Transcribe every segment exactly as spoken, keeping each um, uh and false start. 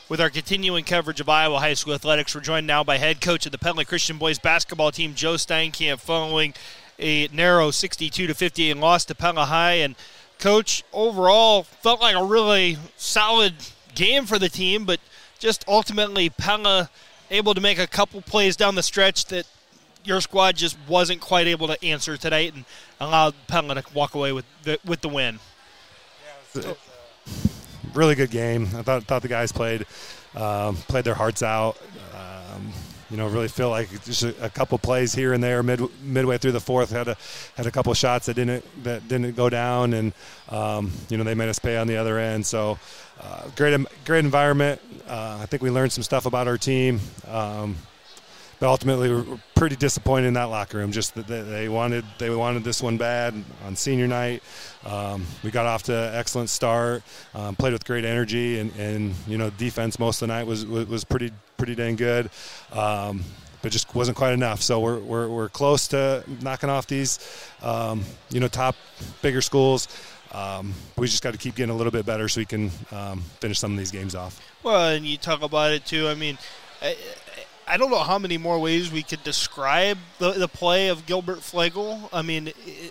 with our continuing coverage of Iowa High School athletics. We're joined now by head coach of the Penland Christian boys basketball team, Joe Steinkamp, following a narrow sixty-two to fifty-eight loss to Pella High. And, Coach, overall, felt like a really solid game for the team, but just ultimately Pella able to make a couple plays down the stretch that your squad just wasn't quite able to answer tonight and allowed Pella to walk away with the, with the win. Yeah, it was a really good game. I thought thought the guys played um, played their hearts out. Um, you know, really feel like just a, a couple plays here and there mid midway through the fourth had a had a couple shots that didn't that didn't go down, and um, you know they made us pay on the other end. So uh, great great environment. Uh, I think we learned some stuff about our team. Um, But ultimately, we're pretty disappointed in that locker room. Just that they wanted they wanted this one bad on senior night. Um, we got off to an excellent start, um, played with great energy, and, and you know defense most of the night was was pretty pretty dang good, um, but just wasn't quite enough. So we're we're we're close to knocking off these um, you know top bigger schools. Um, we just got to keep getting a little bit better so we can um, finish some of these games off. Well, and you talk about it too. I mean. I, I don't know how many more ways we could describe the, the play of Gilbert Flagel. I mean, it,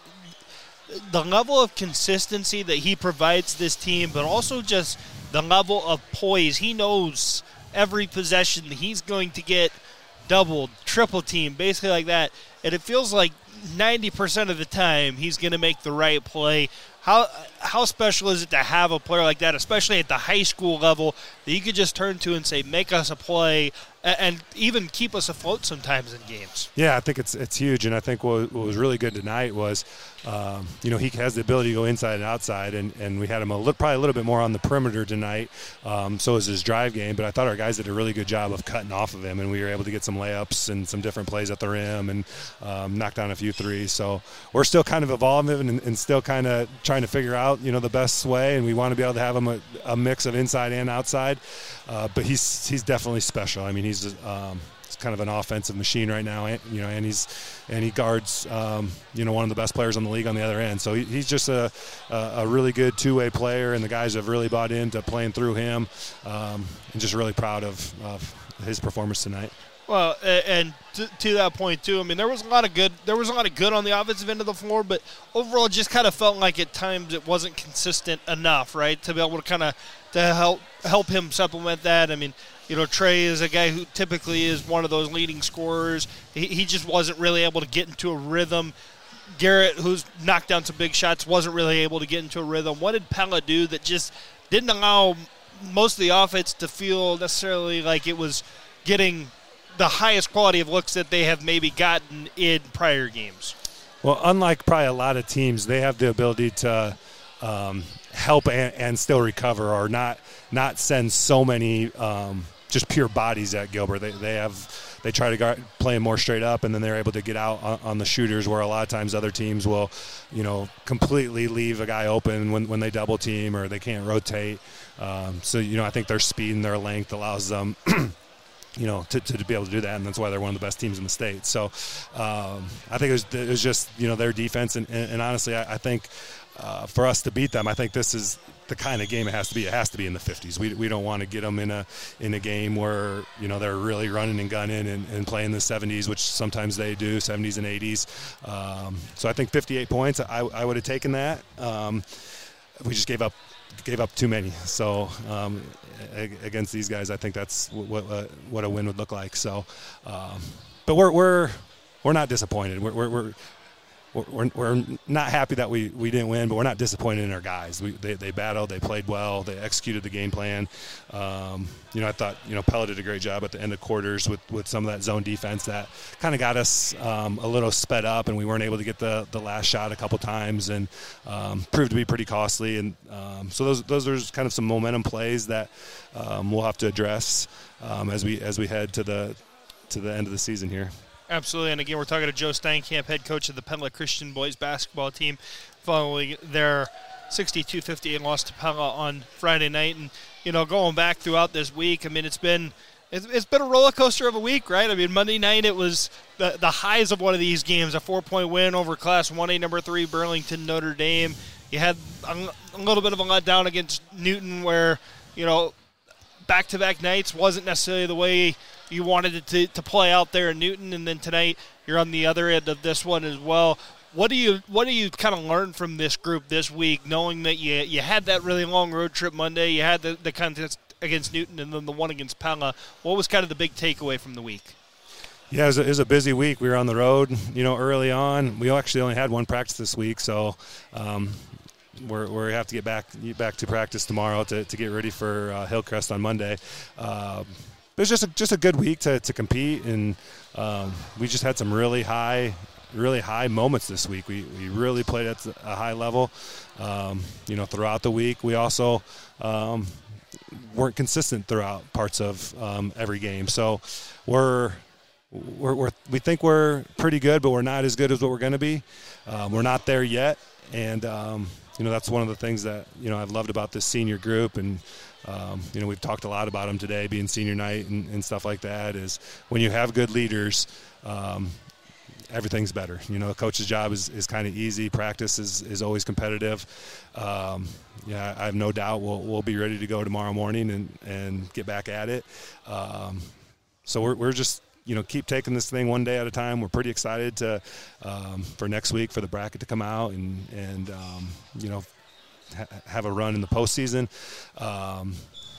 the level of consistency that he provides this team, but also just the level of poise. He knows every possession he's going to get doubled, triple team, basically like that. And it feels like ninety percent of the time he's going to make the right play. How how special is it to have a player like that, especially at the high school level, that you could just turn to and say, make us a play, and even keep us afloat sometimes in games? Yeah, I think it's it's huge, and I think what, what was really good tonight was, um, you know, he has the ability to go inside and outside, and, and we had him a little, probably a little bit more on the perimeter tonight, um, so was his drive game, but I thought our guys did a really good job of cutting off of him, and we were able to get some layups and some different plays at the rim and um, knock down a few threes. So we're still kind of evolving and, and still kind of trying to figure out, you know, the best way, and we want to be able to have him a, a mix of inside and outside, uh, but he's he's definitely special. I mean, he's um, he's kind of an offensive machine right now, and, you know, and he's and he guards um, you know one of the best players on the league on the other end. So he, he's just a, a a really good two-way player, and the guys have really bought into playing through him, um, and just really proud of, of his performance tonight. Well, and to, to that point too, I mean, there was a lot of good. There was a lot of good on the offensive end of the floor, but overall, it just kind of felt like at times it wasn't consistent enough, right, to be able to kind of to help help him supplement that. I mean, you know, Trey is a guy who typically is one of those leading scorers. He, he just wasn't really able to get into a rhythm. Garrett, who's knocked down some big shots, wasn't really able to get into a rhythm. What did Pella do that just didn't allow most of the offense to feel necessarily like it was getting the highest quality of looks that they have maybe gotten in prior games? Well, unlike probably a lot of teams, they have the ability to um, help and, and still recover, or not not send so many um, just pure bodies at Gilbert. They they have they try to guard, play them more straight up, and then they're able to get out on, on the shooters, where a lot of times other teams will, you know, completely leave a guy open when, when they double team or they can't rotate. Um, so, you know, I think their speed and their length allows them you know, to, to be able to do that, and that's why they're one of the best teams in the state. So um, I think it was, it was just, you know, their defense, and, and, and honestly, I, I think uh, for us to beat them, I think this is the kind of game it has to be. It has to be in the fifties. We we don't want to get them in a in a game where, you know, they're really running and gunning and, and playing the seventies, which sometimes they do, seventies and eighties. Um, so I think fifty-eight points, I, I would have taken that. Um, we just gave up gave up too many. So um, against these guys, I think that's what what, what a win would look like. So, um, but we're we're we're not disappointed. We're we're, we're We're, we're not happy that we, we didn't win, but we're not disappointed in our guys. We, they, they battled, they played well, they executed the game plan. Um, you know, I thought, you know, Pella did a great job at the end of quarters with, with some of that zone defense that kind of got us um, a little sped up, and we weren't able to get the, the last shot a couple times, and um, proved to be pretty costly. And um, so those those are kind of some momentum plays that um, we'll have to address um, as we as we head to the to the end of the season here. Absolutely, and again, we're talking to Joe Steinkamp, head coach of the Pella Christian boys basketball team, following their sixty-two fifty-eight loss to Pella on Friday night. And, you know, going back throughout this week, I mean, it's been it's, it's been a roller coaster of a week, right? I mean, Monday night it was the, the highs of one of these games, a four-point win over Class one A number three Burlington Notre Dame. You had a, a little bit of a letdown against Newton where, you know, back-to-back nights wasn't necessarily the way you wanted it to, to play out there in Newton, and then tonight you're on the other end of this one as well. What do you what do you kind of learn from this group this week, knowing that you you had that really long road trip Monday, you had the, the contest against Newton, and then the one against Pella? What was kind of the big takeaway from the week? Yeah, it was, a, it was a busy week. We were on the road, you know, early on. We actually only had one practice this week, so um, we're we have to get back back to practice tomorrow to, to get ready for uh, Hillcrest on Monday. Uh, it was just a, just a good week to, to compete, and um, we just had some really high, really high moments this week. We we really played at a high level, um, you know, throughout the week. We also um, weren't consistent throughout parts of um, every game, so we're. We're, we're, we think we're pretty good, but we're not as good as what we're going to be. Um, we're not there yet, and um, you know that's one of the things that you know I've loved about this senior group, and um, you know we've talked a lot about them today, being senior night and, and stuff like that. Is when you have good leaders, um, everything's better. You know, a coach's job is, is kind of easy. Practice is, is always competitive. Um, yeah, I have no doubt we'll we'll be ready to go tomorrow morning and, and get back at it. Um, so we're we're just. You know, keep taking this thing one day at a time. We're pretty excited to um, for next week for the bracket to come out and and um, you know ha- have a run in the postseason. Um,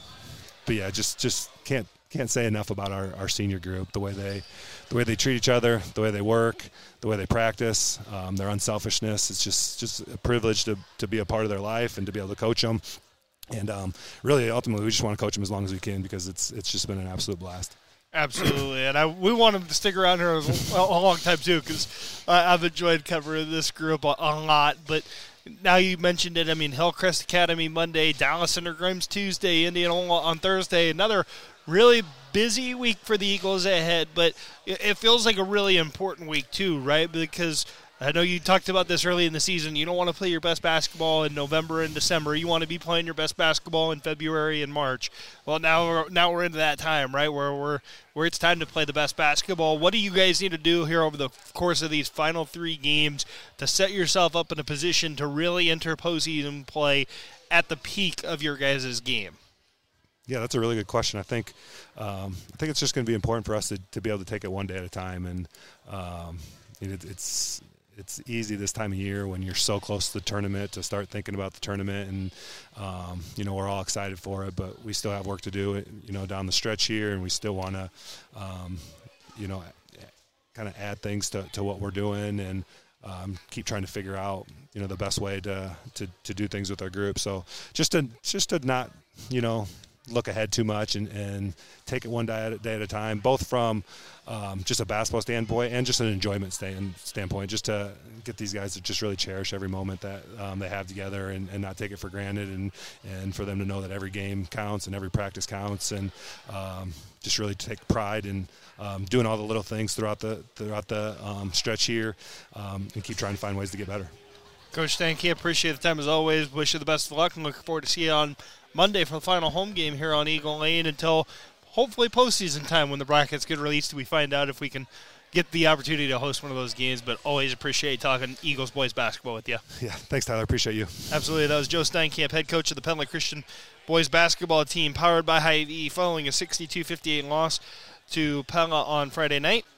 but yeah, just just can't can't say enough about our, our senior group. The way they the way they treat each other, the way they work, the way they practice, um, their unselfishness. It's just just a privilege to to be a part of their life and to be able to coach them. And um, really, ultimately, we just want to coach them as long as we can because it's it's just been an absolute blast. Absolutely, and I, we want him to stick around here a, a long time too, because I've enjoyed covering this group a, a lot. But now you mentioned it. I mean, Hillcrest Academy Monday, Dallas Center Grimes Tuesday, Indianola on Thursday. Another really busy week for the Eagles ahead, but it, it feels like a really important week too, right? Because I know you talked about this early in the season. You don't want to play your best basketball in November and December. You want to be playing your best basketball in February and March. Well, now we're, now we're into that time, right, where we're where it's time to play the best basketball. What do you guys need to do here over the course of these final three games to set yourself up in a position to really enter postseason play at the peak of your guys' game? Yeah, that's a really good question. I think um, I think it's just going to be important for us to, to be able to take it one day at a time, and um, it, it's. It's easy this time of year when you're so close to the tournament to start thinking about the tournament, and um, you know we're all excited for it, but we still have work to do, you know, down the stretch here, and we still want to, um, you know, kind of add things to, to what we're doing, and um, keep trying to figure out, you know, the best way to, to, to do things with our group. So just to just to not, you know, look ahead too much and, and take it one day at, a, day at a time, both from um, just a basketball standpoint and just an enjoyment stand, standpoint, just to get these guys to just really cherish every moment that um, they have together and, and not take it for granted, and, and for them to know that every game counts and every practice counts, and um, just really take pride in um, doing all the little things throughout the throughout the um, stretch here, um, and keep trying to find ways to get better. Coach Stanky, appreciate the time as always. Wish you the best of luck and looking forward to see you on Monday for the final home game here on Eagle Lane until hopefully postseason time when the brackets get released. We find out if we can get the opportunity to host one of those games, but always appreciate talking Eagles boys basketball with you. Yeah, thanks, Tyler. Appreciate you. Absolutely. That was Joe Steinkamp, head coach of the Penley Christian boys basketball team, powered by Hy-Vee, following a sixty-two fifty-eight loss to Pella on Friday night.